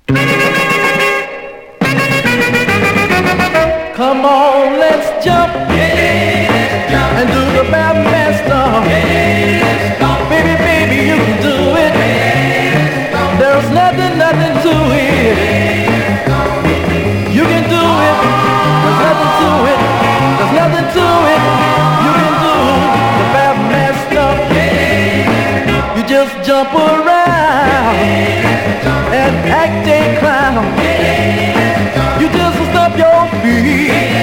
Come on, let's jump, and do the Batman stuff. Baby, baby, you can do it. There's nothing to it. You can do it. There's nothing to it. There's nothing to it. You can do the Batman stuff. You just jump around and act a clown. You just stomp your feet